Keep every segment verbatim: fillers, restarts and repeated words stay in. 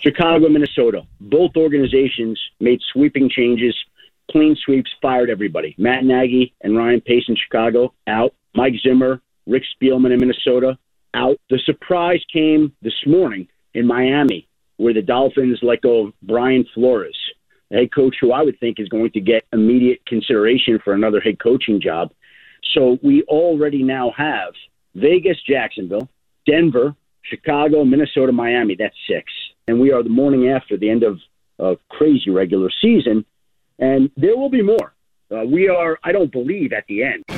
Chicago, Minnesota. Both organizations made sweeping changes, clean sweeps, fired everybody. Matt Nagy and Ryan Pace in Chicago, out. Mike Zimmer, Rick Spielman in Minnesota, out. The surprise came this morning in Miami, where the Dolphins let go of Brian Flores, the head coach who I would think is going to get immediate consideration for another head coaching job. So we already now have Vegas, Jacksonville, Denver, Chicago, Minnesota, Miami. That's six. And we are the morning after the end of a crazy regular season. And there will be more. Uh, we are, I don't believe, at the end.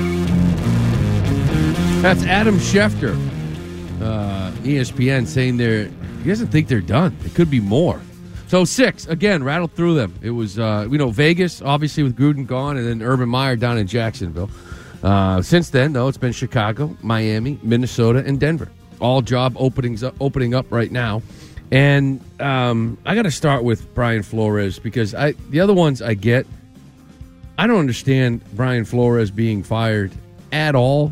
That's Adam Schefter, uh, E S P N, saying they're, he doesn't think they're done. It could be more. So six, again, rattled through them. It was, uh, you know, Vegas, obviously with Gruden gone, and then Urban Meyer down in Jacksonville. Uh, since then, though, it's been Chicago, Miami, Minnesota, and Denver. All job openings up, opening up right now. And um, I got to start with Brian Flores because I the other ones I get, I don't understand Brian Flores being fired at all.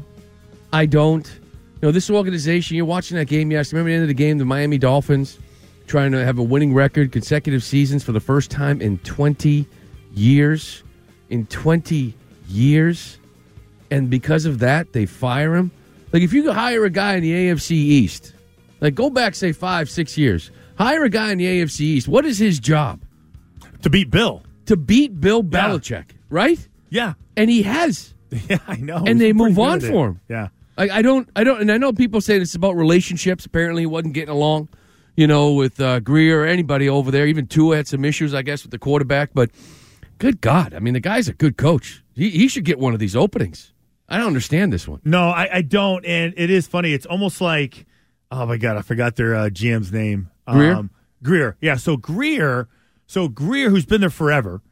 I don't. You know, this organization, you're watching that game yesterday. Remember the end of the game, the Miami Dolphins trying to have a winning record, consecutive seasons for the first time in twenty years. In twenty years. And because of that, they fire him. Like, if you could hire a guy in the A F C East, like, go back, say, five, six years, hire a guy in the A F C East, what is his job? To beat Bill. To beat Bill Belichick, yeah. Right? Yeah. And he has. Yeah, I know. And they move on for him. Yeah. Like, I don't, I don't, and I know people say this about relationships. Apparently, he wasn't getting along, you know, with uh, Greer or anybody over there. Even Tua had some issues, I guess, with the quarterback. But good God, I mean, the guy's a good coach. He, he should get one of these openings. I don't understand this one. No, I, I don't, and it is funny. It's almost like, oh my God, I forgot their uh, G M's name. Greer? Um, Greer, yeah. So Greer, so Greer, who's been there forever.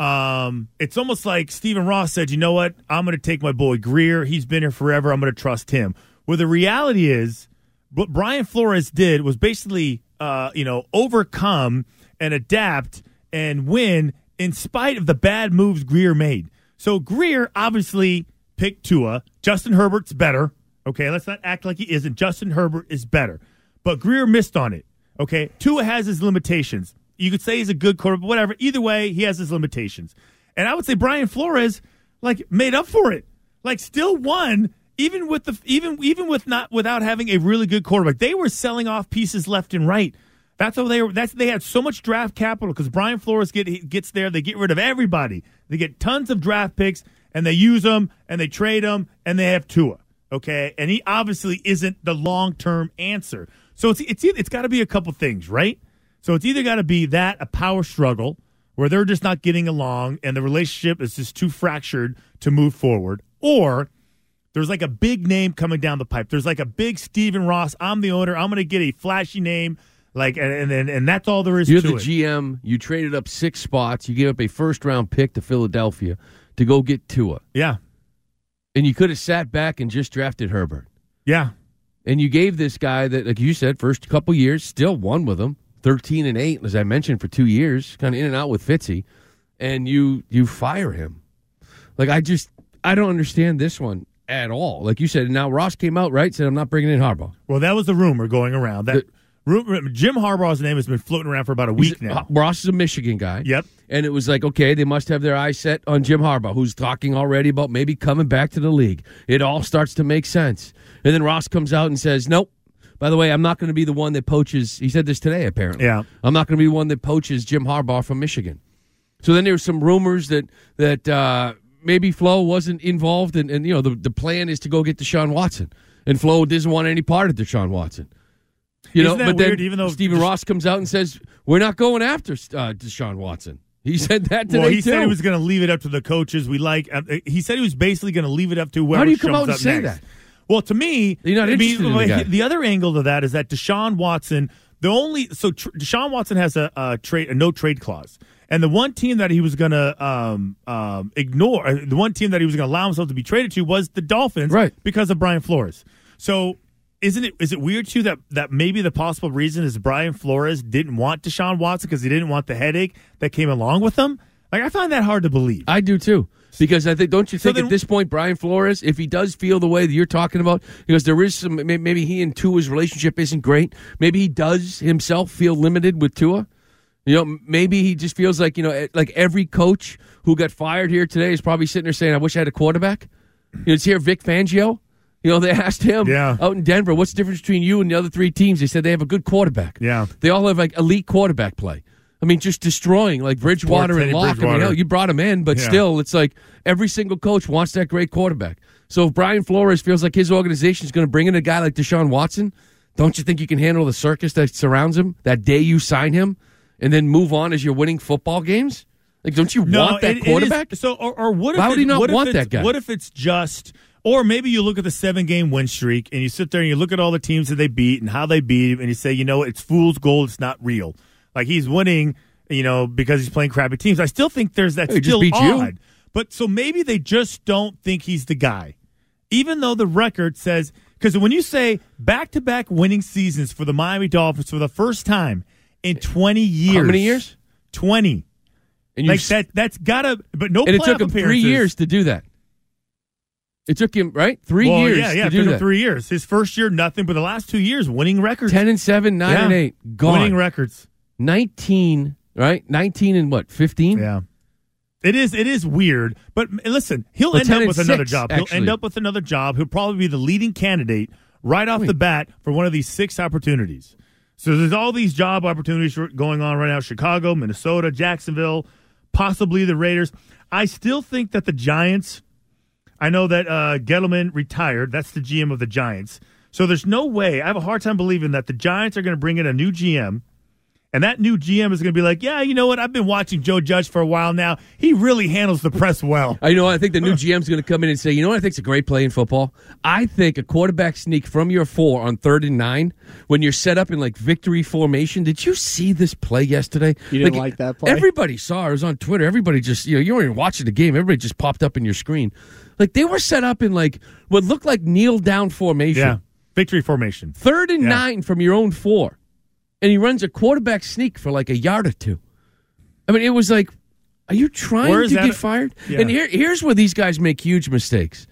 Um, it's almost like Stephen Ross said, you know what? I'm going to take my boy Greer. He's been here forever. I'm going to trust him. Well, the reality is, what Brian Flores did was basically, uh, you know, overcome and adapt and win in spite of the bad moves Greer made. So Greer obviously picked Tua. Justin Herbert's better. Okay, let's not act like he isn't. Justin Herbert is better. But Greer missed on it. Okay, Tua has his limitations. You could say he's a good quarterback, whatever. Either way, he has his limitations. And I would say Brian Flores, like, made up for it. Like, still won, even with the even even with not without having a really good quarterback. They were selling off pieces left and right. That's how they were. That's they had so much draft capital because Brian Flores get gets there. They get rid of everybody. They get tons of draft picks. And they use them, and they trade them, and they have Tua, okay? And he obviously isn't the long-term answer. So it's it's it's got to be a couple things, right? So it's either got to be that, a power struggle, where they're just not getting along, and the relationship is just too fractured to move forward, or there's like a big name coming down the pipe. There's like a big Stephen Ross, I'm the owner, I'm going to get a flashy name, like, and, and, and that's all there is You're to it. You're the G M, you traded up six spots, you gave up a first-round pick to Philadelphia to go get Tua. Yeah. And you could have sat back and just drafted Herbert. Yeah. And you gave this guy that, like you said, first couple years, still won with him, thirteen and eight, as I mentioned, for two years, kind of in and out with Fitzy, and you you fire him. Like, I just, I don't understand this one at all. Like you said, now Ross came out, right, said, I'm not bringing in Harbaugh. Well, that was the rumor going around. That the, Jim Harbaugh's name has been floating around for about a week now. Ross is a Michigan guy. Yep. And it was like, okay, they must have their eyes set on Jim Harbaugh, who's talking already about maybe coming back to the league. It all starts to make sense. And then Ross comes out and says, nope. By the way, I'm not going to be the one that poaches. He said this today, apparently. Yeah. I'm not going to be the one that poaches Jim Harbaugh from Michigan. So then there were some rumors that that uh, maybe Flo wasn't involved. And, and you know, the, the plan is to go get Deshaun Watson. And Flo doesn't want any part of Deshaun Watson. You Isn't know, that but weird, then even though Stephen Ross comes out and says, we're not going after uh, Deshaun Watson. He said that today, well, he too. said he was going to leave it up to the coaches. We like. Uh, he said he was basically going to leave it up to whoever. How do you come out and up say next. that? Well, to me, you're not I interested mean, in the guy. The other angle to that is that Deshaun Watson, the only so tr- Deshaun Watson has a, a trade, a no trade clause, and the one team that he was going to um, um, ignore, uh, the one team that he was going to allow himself to be traded to was the Dolphins, right? Because of Brian Flores. So. Isn't it? Is it weird too that, that maybe the possible reason is Brian Flores didn't want Deshaun Watson because he didn't want the headache that came along with him? Like, I find that hard to believe. I do too. Because I think, don't you So think then- at this point, Brian Flores, if he does feel the way that you're talking about, because there is some, may- maybe he and Tua's relationship isn't great. Maybe he does himself feel limited with Tua. You know, maybe he just feels like, you know, like every coach who got fired here today is probably sitting there saying, I wish I had a quarterback. You know, it's here Vic Fangio. You know, they asked him Yeah. out in Denver, what's the difference between you and the other three teams? They said they have a good quarterback. Yeah. They all have like elite quarterback play. I mean, just destroying like Bridgewater and Teddy Locke. I mean, Bridgewater. hell, you brought him in, but Yeah. still, it's like every single coach wants that great quarterback. So if Brian Flores feels like his organization is going to bring in a guy like Deshaun Watson, don't you think you can handle the circus that surrounds him that day you sign him and then move on as you're winning football games? Like, don't you No, want that it- it quarterback? is- so, or, or what if Why would it- he not what if want it's- that guy? What if it's just, or maybe you look at the seven-game win streak and you sit there and you look at all the teams that they beat and how they beat him, and you say, you know, it's fool's gold. It's not real. Like he's winning, you know, because he's playing crappy teams. I still think there's that He just still beat you. odd. But so maybe they just don't think he's the guy, even though the record says. Because when you say back-to-back winning seasons for the Miami Dolphins for the first time in twenty years, How many years? Twenty. And you Like s- that. That's gotta. But no. and it took playoff him three appearances. years to do that. It took him, right? Three Well, years yeah, yeah. to It do took him that. three years. His first year, nothing. But the last two years, winning records. Ten and seven, nine Yeah. and eight, gone. Winning records. Nineteen, right? Nineteen and what? Fifteen? Yeah. It is. It is weird. But m- listen, he'll Well, end ten up and with another six, job. actually. He'll end up with another job. He'll probably be the leading candidate right off Wait. the bat for one of these six opportunities. So there's all these job opportunities going on right now: Chicago, Minnesota, Jacksonville, possibly the Raiders. I still think that the Giants. I know that uh, Gettleman retired. That's the G M of the Giants. So there's no way. I have a hard time believing that the Giants are going to bring in a new G M. And that new G M is going to be like, yeah, you know what? I've been watching Joe Judge for a while now. He really handles the press well. I know. I think the new G M's going to come in and say, you know what I think's a great play in football? I think a quarterback sneak from your four on third and nine when you're set up in like victory formation. Did you see this play yesterday? You didn't like that play? Everybody saw it. It was on Twitter. Everybody just, you know, you weren't even watching the game. Everybody just popped up in your screen. Like they were set up in like what looked like kneel down formation. Yeah, victory formation. Third and Yeah. nine from your own four. And he runs a quarterback sneak for like a yard or two. I mean, it was like, are you trying Where to is that- get fired? Yeah. And here, here's where these guys make huge mistakes.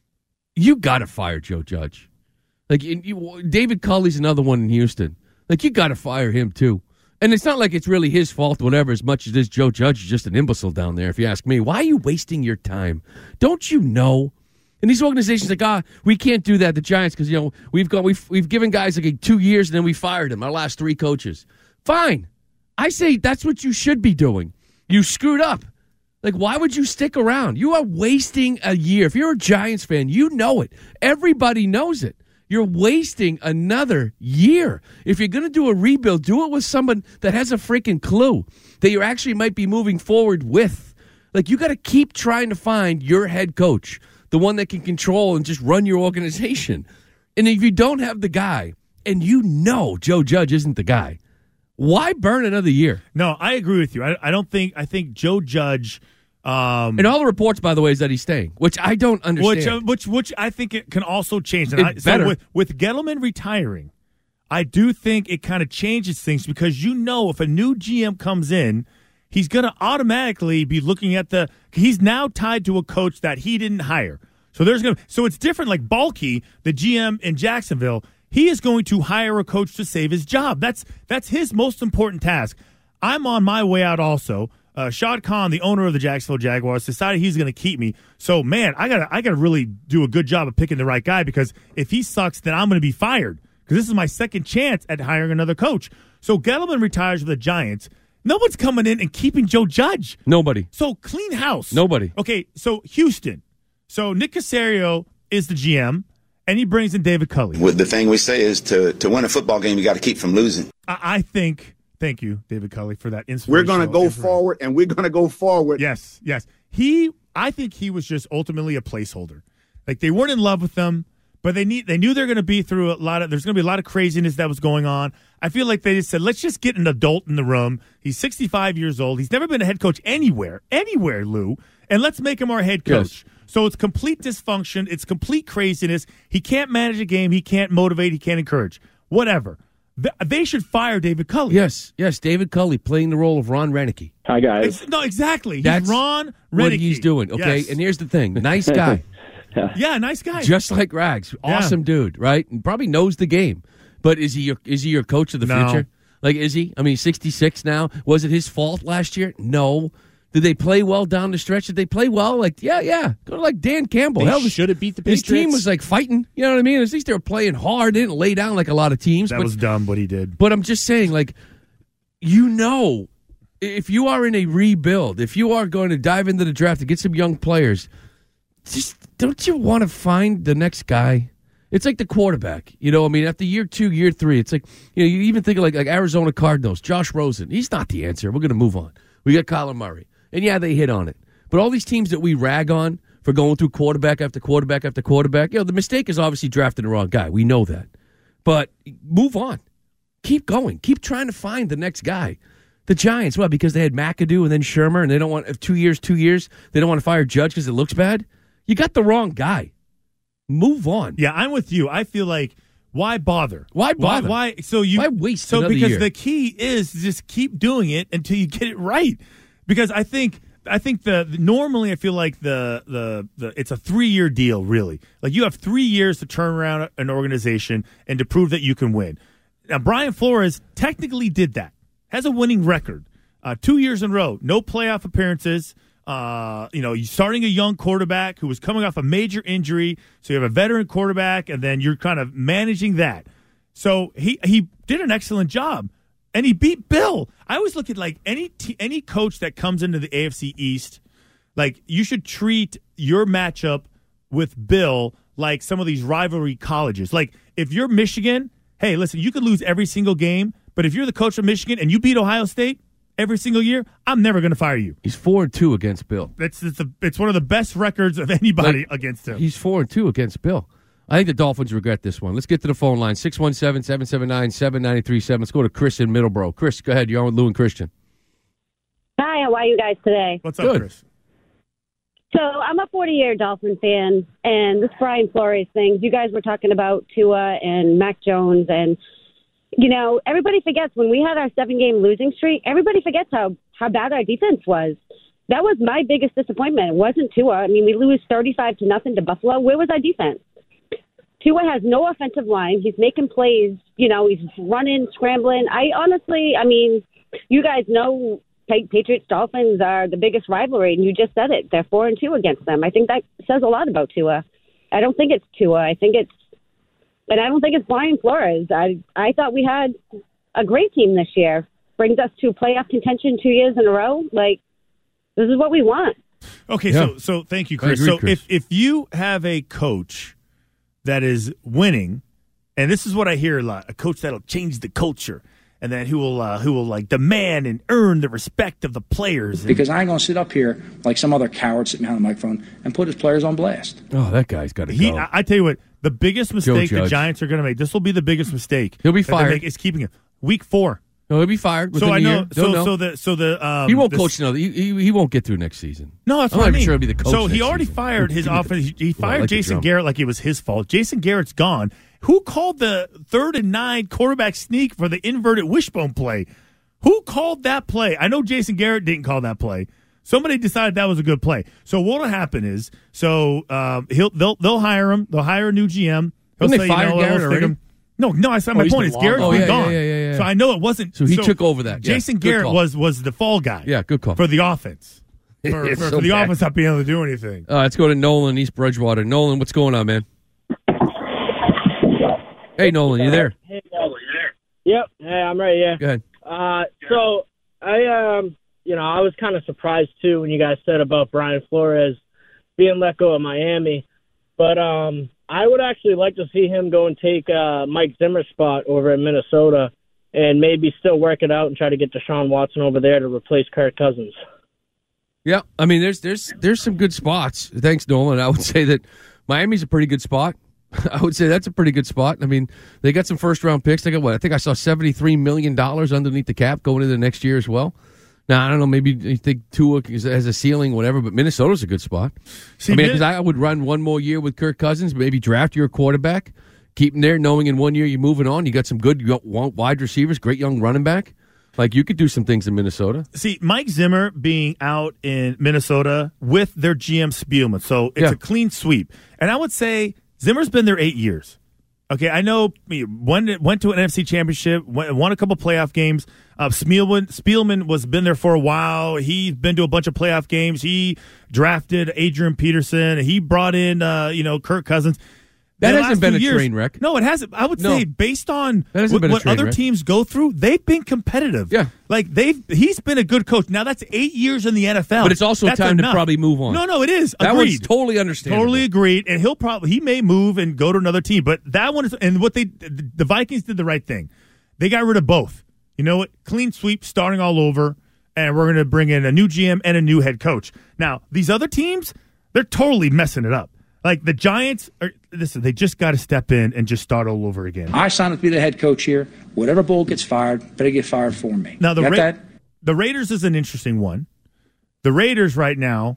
You got to fire Joe Judge. Like you, you- David Culley's another one in Houston. Like you got to fire him too. And it's not like it's really his fault, whatever, as much as this Joe Judge is just an imbecile down there, if you ask me. Why are you wasting your time? Don't you know? And these organizations like, ah, we can't do that. The Giants, because you know we've got we've we've given guys like two years and then we fired them. Our last three coaches. Fine, I say that's what you should be doing. You screwed up. Like, why would you stick around? You are wasting a year. If you're a Giants fan, you know it. Everybody knows it. You're wasting another year. If you're going to do a rebuild, do it with someone that has a freaking clue that you actually might be moving forward with. Like, you got to keep trying to find your head coach, the one that can control and just run your organization. And if you don't have the guy, and you know Joe Judge isn't the guy, why burn another year? No, I agree with you. I, I don't think. I think Joe Judge. Um, And all the reports, by the way, is that he's staying, which I don't understand. which, uh, which, which I think it can also change. And It I, better. So with, with Gettleman retiring, I do think it kind of changes things because you know if a new G M comes in, he's going to automatically be looking at the. He's now tied to a coach that he didn't hire. So there's going to. So it's different. Like Balky, the G M in Jacksonville, he is going to hire a coach to save his job. That's that's his most important task. I'm on my way out also. Uh, Shad Khan, the owner of the Jacksonville Jaguars, decided he's going to keep me. So, man, I gotta, I gotta really do a good job of picking the right guy because if he sucks, then I'm going to be fired because this is my second chance at hiring another coach. So Gettleman retires with the Giants. No one's coming in and keeping Joe Judge. Nobody. So clean house. Nobody. Okay, so Houston. So Nick Caserio is the G M, and he brings in David Culley. Well, the thing we say is to, to win a football game, you got to keep from losing. I, I think. Thank you, David Culley, for that inspiration. We're going to go forward, and we're going to go forward. Yes, yes. He, I think he was just ultimately a placeholder. Like they weren't in love with them, but they need, they knew they're going to be through a lot of. There's going to be a lot of craziness that was going on. I feel like they just said, let's just get an adult in the room. He's sixty-five years old. He's never been a head coach anywhere, anywhere, Lou, and let's make him our head coach. Yes. So it's complete dysfunction. It's complete craziness. He can't manage a game. He can't motivate. He can't encourage. Whatever. th- they should fire David Culley. Yes, yes, David Culley playing the role of Ron Renicky. Hi, guys. It's- no, exactly. He's That's Ron Renicky. what he's doing, okay? Yes. And here's the thing. Nice guy. Yeah, nice guy. Just like Rags. Awesome dude, right? And probably knows the game. But is he your is he your coach of the No. future? Like, is he? I mean, sixty-six now. Was it his fault last year? No. Did they play well down the stretch? Did they play well? Like, yeah, yeah. Go to like Dan Campbell. They Hell, should have beat the his Patriots. team was like fighting. You know what I mean? At least they were playing hard. They didn't lay down like a lot of teams. That but, was dumb what he did. But I'm just saying, like, you know, if you are in a rebuild, if you are going to dive into the draft to get some young players, just don't you want to find the next guy? It's like the quarterback. You know, I mean, after year two, year three, it's like, you know, you even think of like, like Arizona Cardinals, Josh Rosen. He's not the answer. We're going to move on. We got Kyler Murray. And yeah, they hit on it. But all these teams that we rag on for going through quarterback after quarterback after quarterback, you know, the mistake is obviously drafting the wrong guy. We know that. But move on. Keep going. Keep trying to find the next guy. The Giants, well, because they had McAdoo and then Shermer, and they don't want, if two years, two years, they don't want to fire Judge because it looks bad. You got the wrong guy. Move on. Yeah, I'm with you. I feel like, why bother? Why bother? Why? why so you Why waste So another because year? the key is to just keep doing it until you get it right. Because I think I think the, the normally I feel like the, the the it's a three year deal really. Like you have three years to turn around an organization and to prove that you can win. Now Brian Flores technically did that. Has a winning record, uh, two years in a row, no playoff appearances. Uh, you know, you're starting a young quarterback who was coming off a major injury, so you have a veteran quarterback, and then you're kind of managing that. So he he did an excellent job, and he beat Bill. I always look at like any t- any coach that comes into the A F C East, like you should treat your matchup with Bill like some of these rivalry colleges. Like if you're Michigan, hey, listen, you could lose every single game, but if you're the coach of Michigan and you beat Ohio State every single year, I'm never going to fire you. He's four and two against Bill. It's it's, a, it's one of the best records of anybody Like, against him. He's four and two against Bill. I think the Dolphins regret this one. Let's get to the phone line. six one seven, seven seven nine, seven nine three seven. Let's go to Chris in Middleborough. Chris, go ahead. You're on with Lou and Christian. Hi, how are you guys today? What's up, Good. Chris? So I'm a forty-year Dolphin fan, and this Brian Flores thing, you guys were talking about Tua and Mac Jones, and, you know, everybody forgets when we had our seven-game losing streak, everybody forgets how, how bad our defense was. That was my biggest disappointment. It wasn't Tua. I mean, we lose thirty-five to nothing to Buffalo. Where was our defense? Tua has no offensive line. He's making plays. You know, he's running, scrambling. I honestly, I mean, you guys know Patriots Dolphins are the biggest rivalry, and you just said it. They're four and two against them. I think that says a lot about Tua. I don't think it's Tua. I think it's, and I don't think it's Brian Flores. I I thought we had a great team this year. Brings us to playoff contention two years in a row. Like, this is what we want. Okay, Yeah. so so thank you, I Chris. agree, so Chris. if if you have a coach that is winning, and this is what I hear a lot, a coach that'll change the culture, and then who will uh, who will like demand and earn the respect of the players. And, Because I ain't going to sit up here like some other coward sitting behind the microphone and put his players on blast. Oh, that guy's got to he, go. I, I tell you what, the biggest mistake the Judge. Giants are going to make. This will be the biggest mistake. He'll be that they fired. make, is keeping him week four. no, he'll be fired So within I a know. year. So Don't know. so the so the um, he won't this- coach another. He, he, he won't get through next season. No, that's I'm what not I even mean. sure he'll be the coach So he next already season. fired his Well, offense. He, he I fired like the Jason drum. Garrett like it was his fault. Jason Garrett's gone. Who called the third and nine quarterback sneak for the inverted wishbone play? Who called that play? I know Jason Garrett didn't call that play. Somebody decided that was a good play. So what'll happen is, so um, he'll they'll they'll hire him. They'll hire a new G M. He'll Didn't they say, fire you know, Garrett let's stick already? him- No, no. I said my he's point been is long Garrett's gone. been Oh, yeah, gone. yeah, yeah, yeah, yeah. So I know it wasn't. So he took over that. Yeah, Jason good Garrett call. was was the fall guy. Yeah, good call. for the offense. For, It's for, so for the bad. offense not being able to do anything. Uh, let's go to Nolan, East Bridgewater. Nolan, what's going on, man? Hey, Nolan, you there? Hey, yep. Hey, I'm right here. Go ahead. Uh, so I, um, you know, I was kind of surprised too when you guys said about Brian Flores being let go of Miami, but um, I would actually like to see him go and take uh, Mike Zimmer's spot over at Minnesota, and maybe still work it out and try to get Deshaun Watson over there to replace Kirk Cousins. Yeah, I mean, there's there's there's some good spots. Thanks, Nolan. I would say that Miami's a pretty good spot. I would say that's a pretty good spot. I mean, they got some first round picks. They got what? I think I saw seventy-three million dollars underneath the cap going into next year as well. Now, I don't know, maybe you think Tua has a ceiling, whatever, but Minnesota's a good spot. See, I mean, Min- because I would run one more year with Kirk Cousins, maybe draft your quarterback, keep him there, knowing in one year you're moving on. You got some good wide receivers, great young running back. Like, you could do some things in Minnesota. See, Mike Zimmer being out in Minnesota with their G M Spielman, so it's Yeah. a clean sweep. And I would say Zimmer's been there eight years. Okay, I know he went, went to an N F C championship, went, won a couple playoff games. Uh, Spielman, Spielman was been there for a while. He's been to a bunch of playoff games. He drafted Adrian Peterson. He brought in, uh, you know, Kirk Cousins. That The hasn't last been few a years- train wreck. No, it hasn't. I would No. say based on That hasn't what, been a what train other wreck. teams go through, they've been competitive. Yeah. Like, they've he's been a good coach. Now, that's eight years in the N F L. But it's also That's time enough. to probably move on. No, no, it is. That Agreed. one's totally understandable. Totally agreed. And he'll probably, he may move and go to another team. But that one is, and what they, the Vikings did the right thing. They got rid of both. You know what? Clean sweep, starting all over. And we're going to bring in a new G M and a new head coach. Now, these other teams, they're totally messing it up. Like the Giants, are, listen, they just got to step in and just start all over again. I signed up to be the head coach here. Whatever bull gets fired, better get fired for me. Now, the, Got Ra- that? the Raiders is an interesting one. The Raiders right now,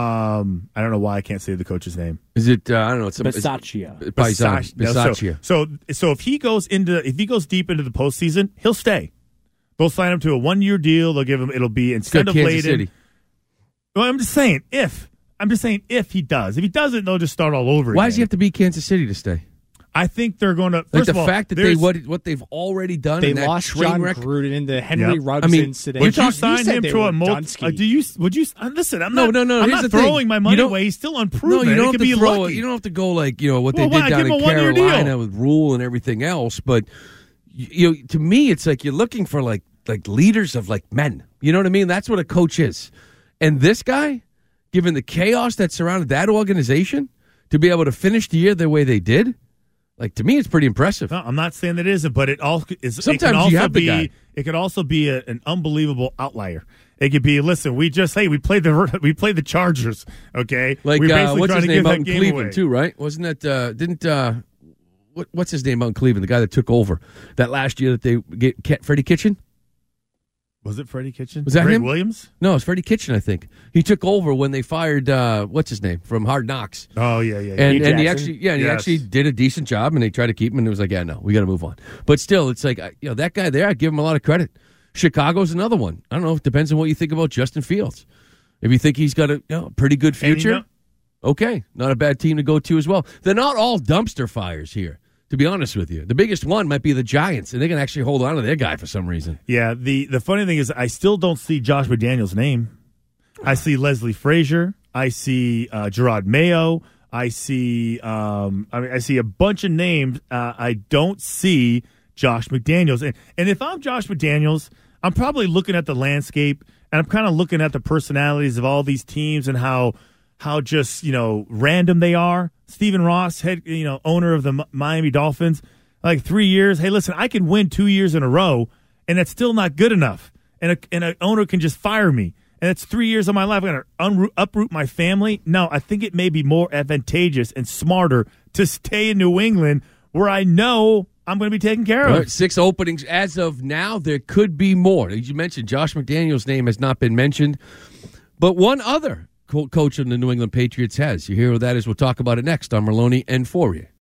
um, I don't know why I can't say the coach's name. Is it, uh, I don't know. It's Bisaccia. It's, Paisan, Bisaccia. No, so, Bisaccia. so, so if he goes into, if he goes deep into the postseason, he'll stay. They'll sign him to a one year deal. They'll give him, it'll be instead Good of Kansas Layden. City. Well, I'm just saying if. I'm just saying if he does. If he doesn't, they'll just start all over Why again. does he have to be Kansas City to stay? I think they're going to. Like First the of all, fact that they there's- what what they've already done. They in that lost train John wreck. Gruden in the Henry Yep. Ruggs I mean, incident. Would you You sign said him they to were a multi? Dunsky. Uh, do you? Would you? Uh, listen, I'm No, not. no, no. I'm Here's not the thing. throwing my You money don't- away. He's still No, unproven. you It don't have could to be throw. lucky. You don't have to go like you know what Well, they why? did down Give in him a one-year deal. Carolina with Rule and everything else. But you, you know, to me, it's like you're looking for like like leaders of like men. You know what I mean? That's what a coach is. And this guy, given the chaos that surrounded that organization, to be able to finish the year the way they did, like to me, it's pretty impressive. No, I'm not saying that it isn't, but it all is. Sometimes it can you also have the be, guy. It could also be a, an unbelievable outlier. It could be. Listen, we just hey, we played the we played the Chargers. Okay, Like we're uh, basically what's trying his to name give out that in game Cleveland away. too, right? Wasn't that uh, didn't uh, what, what's his name out in Cleveland? The guy that took over that last year that they get Ke- Freddie Kitchen. Was it Freddie Kitchen? Was that Greg him? Williams? No, it's Freddie Kitchen. I think he took over when they fired uh, what's his name from Hard Knocks. Oh yeah, yeah. yeah. And Hugh and he Jackson? actually yeah, and he Yes. actually did a decent job, and they tried to keep him, and it was like, yeah, no, we got to move on. But still, it's like you know that guy there, I give him a lot of credit. Chicago's another one. I don't know. It depends on what you think about Justin Fields. If you think he's got a you know, pretty good And you future, know- okay, not a bad team to go to as well. They're not all dumpster fires here, to be honest with you. The biggest one might be the Giants, and they can actually hold on to their guy for some reason. Yeah, the, the funny thing is I still don't see Josh McDaniels' name. I see Leslie Frazier. I see uh, Gerard Mayo. I see um, I mean I see a bunch of names. Uh, I don't see Josh McDaniels. And and if I'm Josh McDaniels, I'm probably looking at the landscape and I'm kind of looking at the personalities of all these teams and how how just, you know, random they are. Stephen Ross, head, you know, owner of the M- Miami Dolphins, like three years. Hey, listen, I can win two years in a row, and that's still not good enough. And a, and an owner can just fire me, and it's three years of my life. I'm going to unroot, uproot my family. No, I think it may be more advantageous and smarter to stay in New England, where I know I'm going to be taken care of. Right, six openings as of now. There could be more. As you mentioned, Josh McDaniels' name has not been mentioned, but one other co- coach of the New England Patriots has. You hear what that is? We'll talk about it next on Merloni and Fourier.